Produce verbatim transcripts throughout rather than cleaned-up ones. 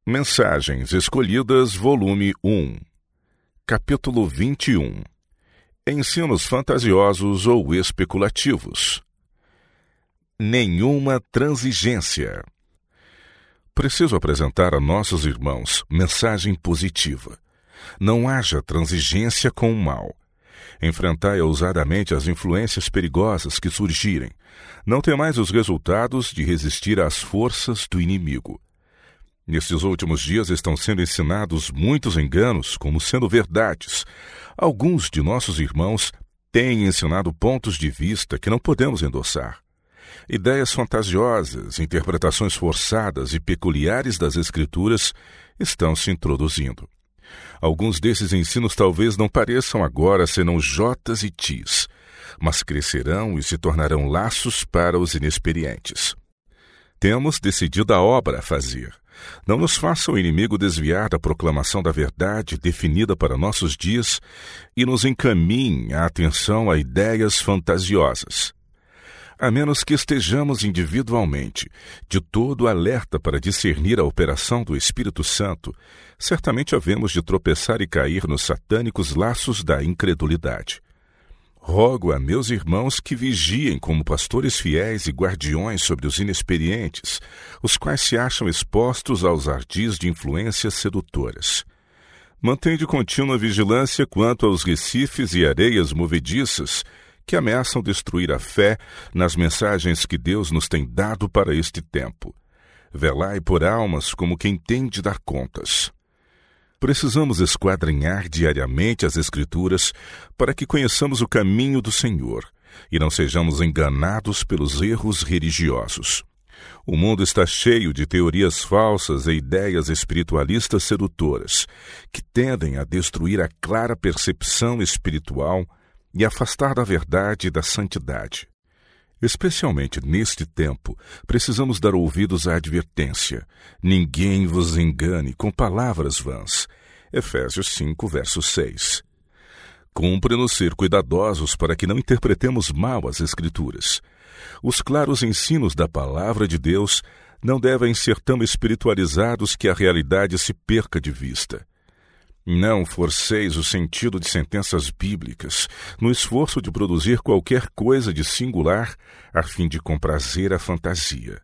Mensagens Escolhidas, volume um, capítulo vinte e um. Ensinos fantasiosos ou especulativos. Nenhuma transigência. Preciso apresentar a nossos irmãos mensagem positiva. Não haja transigência com o mal. Enfrentai ousadamente as influências perigosas que surgirem. Não temais os resultados de resistir às forças do inimigo. Nestes últimos dias estão sendo ensinados muitos enganos como sendo verdades. Alguns de nossos irmãos têm ensinado pontos de vista que não podemos endossar. Ideias fantasiosas, interpretações forçadas e peculiares das Escrituras estão se introduzindo. Alguns desses ensinos talvez não pareçam agora senão jotas e tis, mas crescerão e se tornarão laços para os inexperientes. Temos decidido a obra a fazer. Não nos faça o inimigo desviar da proclamação da verdade definida para nossos dias e nos encaminhe a atenção a ideias fantasiosas. A menos que estejamos individualmente de todo alerta para discernir a operação do Espírito Santo, certamente havemos de tropeçar e cair nos satânicos laços da incredulidade. Rogo a meus irmãos que vigiem como pastores fiéis e guardiões sobre os inexperientes, os quais se acham expostos aos ardis de influências sedutoras. Mantém de contínua vigilância quanto aos recifes e areias movediças que ameaçam destruir a fé nas mensagens que Deus nos tem dado para este tempo. Velai por almas como quem tem de dar contas. Precisamos esquadrinhar diariamente as Escrituras para que conheçamos o caminho do Senhor e não sejamos enganados pelos erros religiosos. O mundo está cheio de teorias falsas e ideias espiritualistas sedutoras que tendem a destruir a clara percepção espiritual e afastar da verdade e da santidade. Especialmente neste tempo, precisamos dar ouvidos à advertência. Ninguém vos engane com palavras vãs. Efésios cinco, verso seis. Cumpre-nos ser cuidadosos para que não interpretemos mal as Escrituras. Os claros ensinos da Palavra de Deus não devem ser tão espiritualizados que a realidade se perca de vista. Não forceis o sentido de sentenças bíblicas no esforço de produzir qualquer coisa de singular a fim de comprazer a fantasia.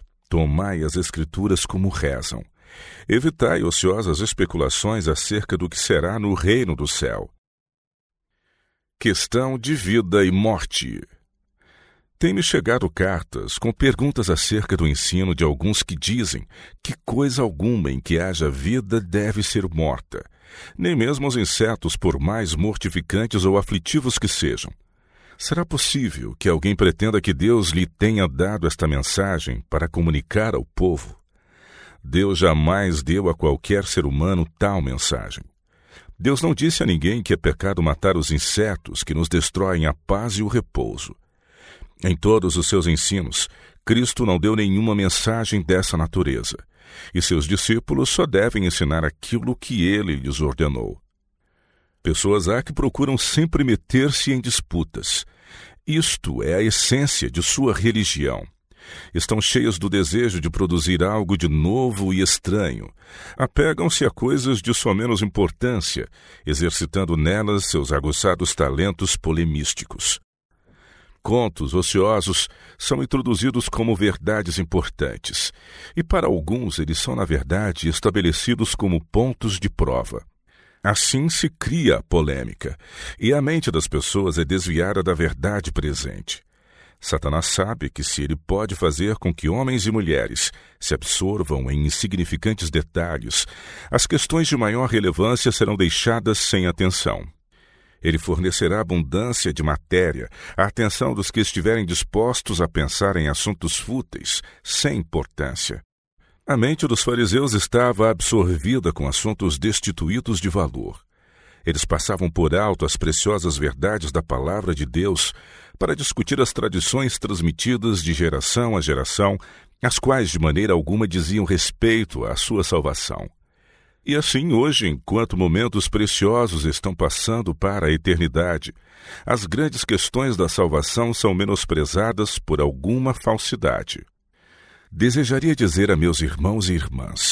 Tomai as Escrituras como rezam. Evitai ociosas especulações acerca do que será no reino do céu. Questão de vida e morte. Tem-me chegado cartas com perguntas acerca do ensino de alguns que dizem que coisa alguma em que haja vida deve ser morta, nem mesmo os insetos, por mais mortificantes ou aflitivos que sejam. Será possível que alguém pretenda que Deus lhe tenha dado esta mensagem para comunicar ao povo? Deus jamais deu a qualquer ser humano tal mensagem. Deus não disse a ninguém que é pecado matar os insetos que nos destroem a paz e o repouso. Em todos os seus ensinos, Cristo não deu nenhuma mensagem dessa natureza, e seus discípulos só devem ensinar aquilo que ele lhes ordenou. Pessoas há que procuram sempre meter-se em disputas. Isto é a essência de sua religião. Estão cheias do desejo de produzir algo de novo e estranho. Apegam-se a coisas de sua menos importância, exercitando nelas seus aguçados talentos polemísticos. Contos ociosos são introduzidos como verdades importantes, e para alguns eles são, na verdade, estabelecidos como pontos de prova. Assim se cria a polêmica, e a mente das pessoas é desviada da verdade presente. Satanás sabe que se ele pode fazer com que homens e mulheres se absorvam em insignificantes detalhes, as questões de maior relevância serão deixadas sem atenção. Ele fornecerá abundância de matéria à atenção dos que estiverem dispostos a pensar em assuntos fúteis, sem importância. A mente dos fariseus estava absorvida com assuntos destituídos de valor. Eles passavam por alto as preciosas verdades da palavra de Deus para discutir as tradições transmitidas de geração a geração, as quais de maneira alguma diziam respeito à sua salvação. E assim hoje, enquanto momentos preciosos estão passando para a eternidade, as grandes questões da salvação são menosprezadas por alguma falsidade. Desejaria dizer a meus irmãos e irmãs,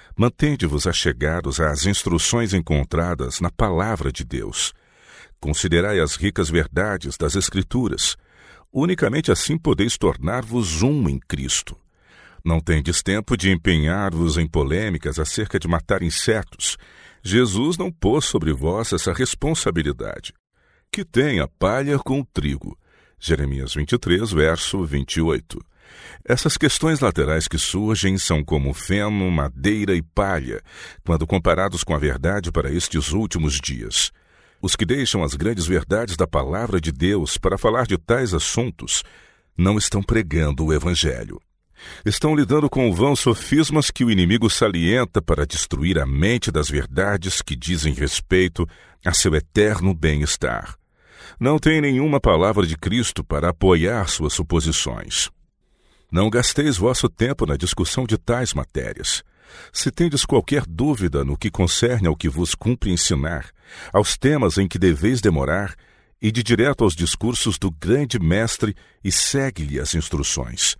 mantende-vos achegados às instruções encontradas na palavra de Deus. Considerai as ricas verdades das Escrituras. Unicamente assim podeis tornar-vos um em Cristo. Não tendes tempo de empenhar-vos em polêmicas acerca de matar insetos. Jesus não pôs sobre vós essa responsabilidade. Que tem a palha com o trigo. Jeremias vinte e três, verso vinte e oito. Essas questões laterais que surgem são como feno, madeira e palha, quando comparados com a verdade para estes últimos dias. Os que deixam as grandes verdades da palavra de Deus para falar de tais assuntos não estão pregando o Evangelho. Estão lidando com vãos sofismas que o inimigo salienta para destruir a mente das verdades que dizem respeito a seu eterno bem-estar. Não tem nenhuma palavra de Cristo para apoiar suas suposições. Não gasteis vosso tempo na discussão de tais matérias. Se tendes qualquer dúvida no que concerne ao que vos cumpre ensinar, aos temas em que deveis demorar, ide direto aos discursos do grande mestre e segue-lhe as instruções.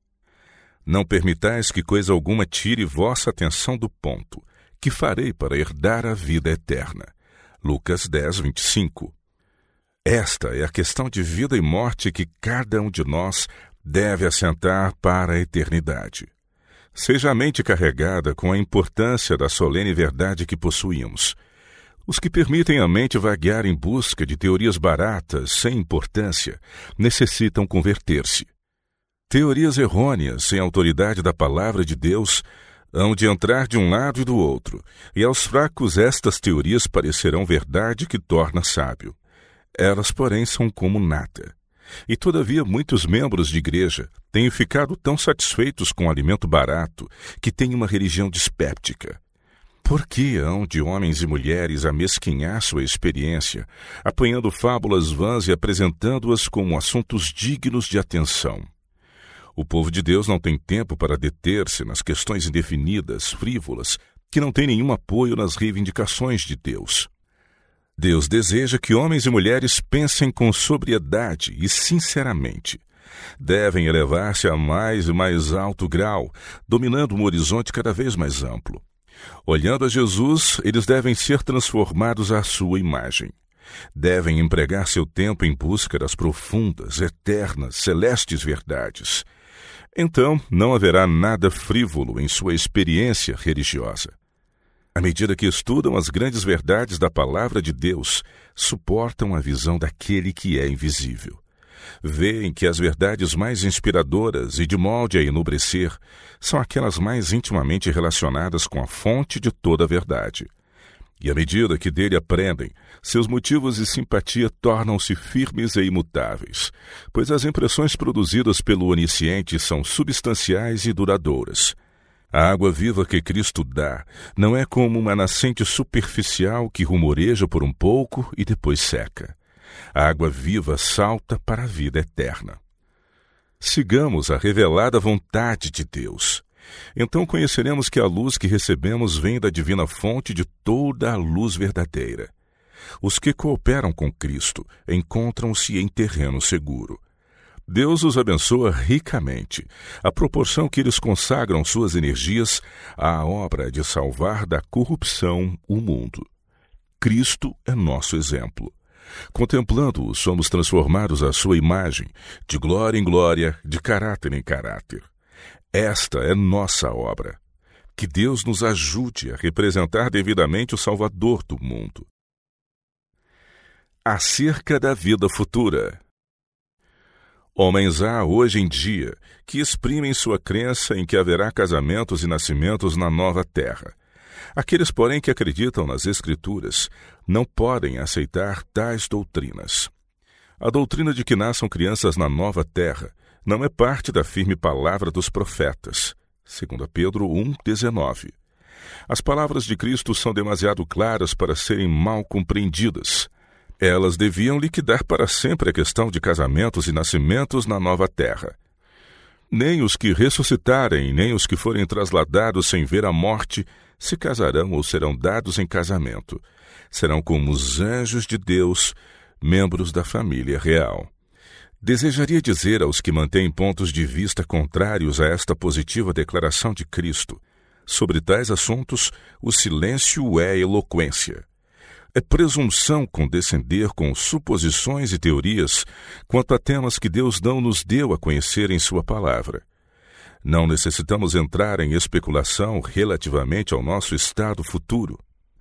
Não permitais que coisa alguma tire vossa atenção do ponto. Que farei para herdar a vida eterna? Lucas dez, vinte e cinco. Esta é a questão de vida e morte que cada um de nós deve assentar para a eternidade. Seja a mente carregada com a importância da solene verdade que possuímos. Os que permitem a mente vaguear em busca de teorias baratas, sem importância, necessitam converter-se. Teorias errôneas, sem autoridade da palavra de Deus, hão de entrar de um lado e do outro, e aos fracos estas teorias parecerão verdade que torna sábio. Elas, porém, são como nada. E, todavia, muitos membros de igreja têm ficado tão satisfeitos com o alimento barato que têm uma religião dispéptica. Por que hão de homens e mulheres amesquinhar sua experiência, apanhando fábulas vãs e apresentando-as como assuntos dignos de atenção? O povo de Deus não tem tempo para deter-se nas questões indefinidas, frívolas, que não têm nenhum apoio nas reivindicações de Deus. Deus deseja que homens e mulheres pensem com sobriedade e sinceramente. Devem elevar-se a mais e mais alto grau, dominando um horizonte cada vez mais amplo. Olhando a Jesus, eles devem ser transformados à sua imagem. Devem empregar seu tempo em busca das profundas, eternas, celestes verdades. Então, não haverá nada frívolo em sua experiência religiosa. À medida que estudam as grandes verdades da palavra de Deus, suportam a visão daquele que é invisível. Veem que as verdades mais inspiradoras e de molde a enobrecer são aquelas mais intimamente relacionadas com a fonte de toda a verdade. E à medida que dele aprendem, seus motivos de simpatia tornam-se firmes e imutáveis, pois as impressões produzidas pelo onisciente são substanciais e duradouras. A água viva que Cristo dá não é como uma nascente superficial que rumoreja por um pouco e depois seca. A água viva salta para a vida eterna. Sigamos a revelada vontade de Deus. Então conheceremos que a luz que recebemos vem da divina fonte de toda a luz verdadeira. Os que cooperam com Cristo encontram-se em terreno seguro. Deus os abençoa ricamente, à proporção que eles consagram suas energias à obra de salvar da corrupção o mundo. Cristo é nosso exemplo. Contemplando-o, somos transformados à sua imagem, de glória em glória, de caráter em caráter. Esta é nossa obra. Que Deus nos ajude a representar devidamente o Salvador do mundo. Acerca da vida futura. Homens há, hoje em dia, que exprimem sua crença em que haverá casamentos e nascimentos na nova terra. Aqueles, porém, que acreditam nas Escrituras não podem aceitar tais doutrinas. A doutrina de que nasçam crianças na nova terra não é parte da firme palavra dos profetas. Segundo Pedro um, dezenove. As palavras de Cristo são demasiado claras para serem mal compreendidas. Elas deviam liquidar para sempre a questão de casamentos e nascimentos na nova terra. Nem os que ressuscitarem, nem os que forem trasladados sem ver a morte, se casarão ou serão dados em casamento. Serão como os anjos de Deus, membros da família real. Desejaria dizer aos que mantêm pontos de vista contrários a esta positiva declaração de Cristo: Sobre tais assuntos, o silêncio é eloquência. É presunção condescender com suposições e teorias quanto a temas que Deus não nos deu a conhecer em sua palavra. Não necessitamos entrar em especulação relativamente ao nosso estado futuro.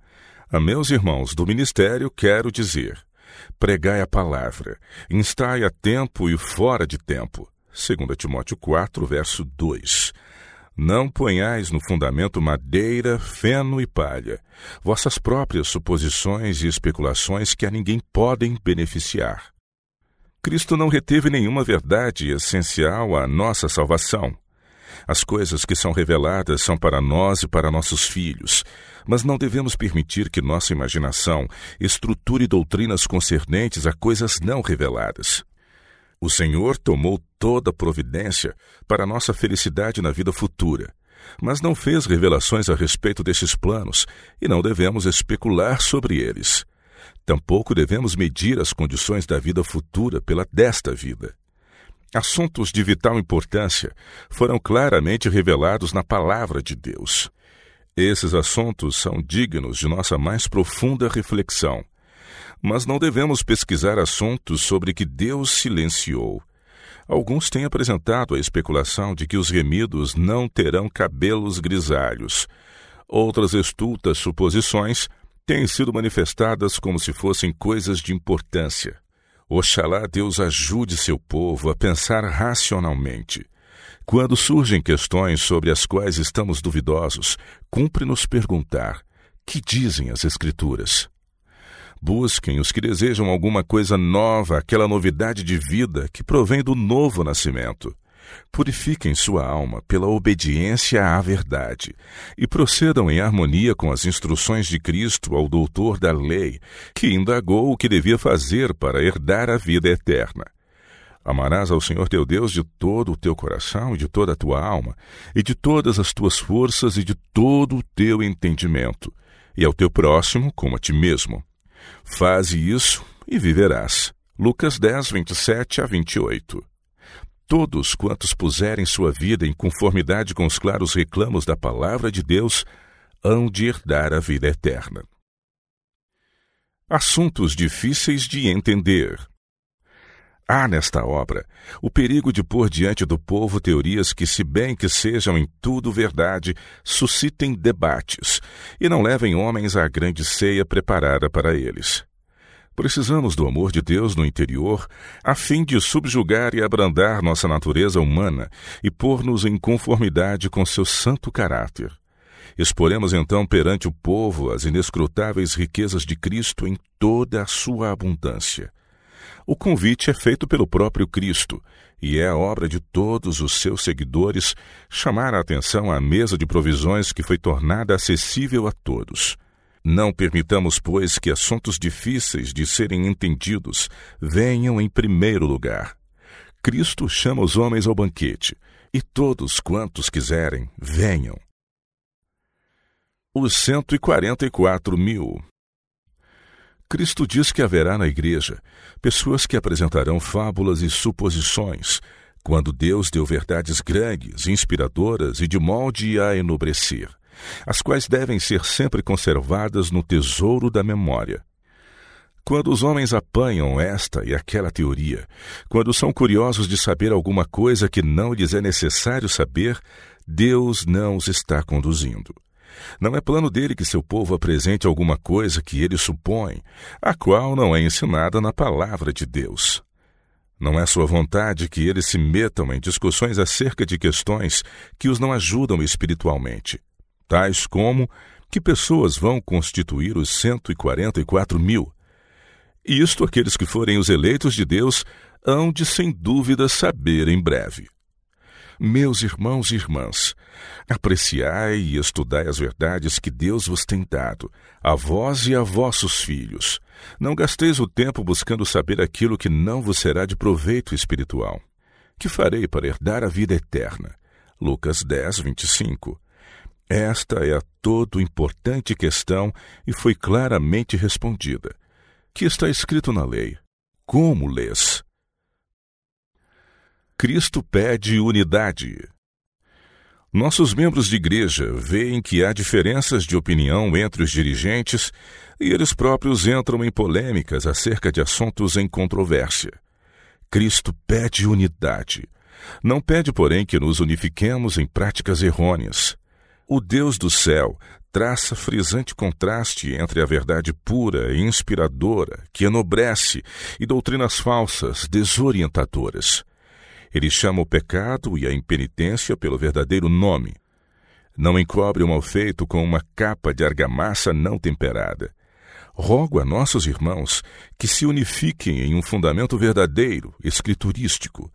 A meus irmãos do ministério quero dizer: pregai a palavra, instai a tempo e fora de tempo. Segunda Timóteo quatro, verso dois. Não ponhais no fundamento madeira, feno e palha, vossas próprias suposições e especulações que a ninguém podem beneficiar. Cristo não reteve nenhuma verdade essencial à nossa salvação. As coisas que são reveladas são para nós e para nossos filhos, mas não devemos permitir que nossa imaginação estruture doutrinas concernentes a coisas não reveladas. O Senhor tomou toda a providência para nossa felicidade na vida futura, mas não fez revelações a respeito desses planos e não devemos especular sobre eles. Tampouco devemos medir as condições da vida futura pela desta vida. Assuntos de vital importância foram claramente revelados na Palavra de Deus. Esses assuntos são dignos de nossa mais profunda reflexão. Mas não devemos pesquisar assuntos sobre que Deus silenciou. Alguns têm apresentado a especulação de que os remidos não terão cabelos grisalhos. Outras estultas suposições têm sido manifestadas como se fossem coisas de importância. Oxalá Deus ajude seu povo a pensar racionalmente. Quando surgem questões sobre as quais estamos duvidosos, cumpre-nos perguntar: que dizem as Escrituras? Busquem os que desejam alguma coisa nova, aquela novidade de vida que provém do novo nascimento. Purifiquem sua alma pela obediência à verdade e procedam em harmonia com as instruções de Cristo ao doutor da lei, que indagou o que devia fazer para herdar a vida eterna. Amarás ao Senhor teu Deus de todo o teu coração e de toda a tua alma, e de todas as tuas forças e de todo o teu entendimento, e ao teu próximo como a ti mesmo. Faze isso e viverás. Lucas dez, vinte e sete a vinte e oito. Todos quantos puserem sua vida em conformidade com os claros reclamos da palavra de Deus hão de herdar a vida eterna. Assuntos difíceis de entender. Há nesta obra o perigo de pôr diante do povo teorias que, se bem que sejam em tudo verdade, suscitem debates e não levem homens à grande ceia preparada para eles. Precisamos do amor de Deus no interior, a fim de subjugar e abrandar nossa natureza humana e pôr-nos em conformidade com seu santo caráter. Exporemos então perante o povo as inescrutáveis riquezas de Cristo em toda a sua abundância. O convite é feito pelo próprio Cristo, e é a obra de todos os seus seguidores chamar a atenção à mesa de provisões que foi tornada acessível a todos. Não permitamos, pois, que assuntos difíceis de serem entendidos venham em primeiro lugar. Cristo chama os homens ao banquete, e todos quantos quiserem, venham. Os cento e quarenta e quatro mil. Cristo diz que haverá na igreja pessoas que apresentarão fábulas e suposições, quando Deus deu verdades grandes, inspiradoras e de molde a enobrecer, as quais devem ser sempre conservadas no tesouro da memória. Quando os homens apanham esta e aquela teoria, quando são curiosos de saber alguma coisa que não lhes é necessário saber, Deus não os está conduzindo. Não é plano dele que seu povo apresente alguma coisa que ele supõe, a qual não é ensinada na palavra de Deus. Não é sua vontade que eles se metam em discussões acerca de questões que os não ajudam espiritualmente, tais como que pessoas vão constituir os cento e quarenta e quatro mil. Isto aqueles que forem os eleitos de Deus hão de sem dúvida saber em breve. Meus irmãos e irmãs, apreciai e estudai as verdades que Deus vos tem dado, a vós e a vossos filhos. Não gasteis o tempo buscando saber aquilo que não vos será de proveito espiritual. Que farei para herdar a vida eterna? Lucas dez, vinte e cinco. Esta é a todo importante questão e foi claramente respondida. Que está escrito na lei? Como lês? Cristo pede unidade. Nossos membros de igreja veem que há diferenças de opinião entre os dirigentes e eles próprios entram em polêmicas acerca de assuntos em controvérsia. Cristo pede unidade. Não pede, porém, que nos unifiquemos em práticas errôneas. O Deus do céu traça frisante contraste entre a verdade pura e inspiradora, que enobrece, e doutrinas falsas, desorientadoras. Ele chama o pecado e a impenitência pelo verdadeiro nome. Não encobre o mal feito com uma capa de argamassa não temperada. Rogo a nossos irmãos que se unifiquem em um fundamento verdadeiro, escriturístico.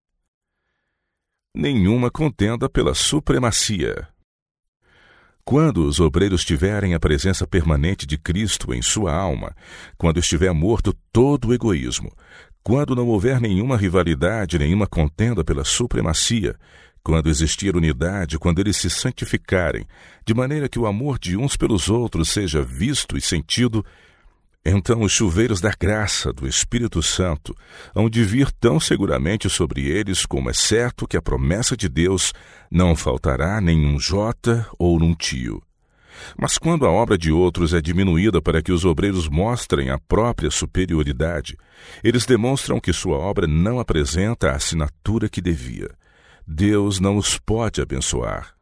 Nenhuma contenda pela supremacia. Quando os obreiros tiverem a presença permanente de Cristo em sua alma, quando estiver morto todo o egoísmo, quando não houver nenhuma rivalidade, nenhuma contenda pela supremacia, quando existir unidade, quando eles se santificarem, de maneira que o amor de uns pelos outros seja visto e sentido, então os chuveiros da graça do Espírito Santo hão de vir tão seguramente sobre eles como é certo que a promessa de Deus não faltará nenhum jota ou num tio. Mas quando a obra de outros é diminuída para que os obreiros mostrem a própria superioridade, eles demonstram que sua obra não apresenta a assinatura que devia. Deus não os pode abençoar.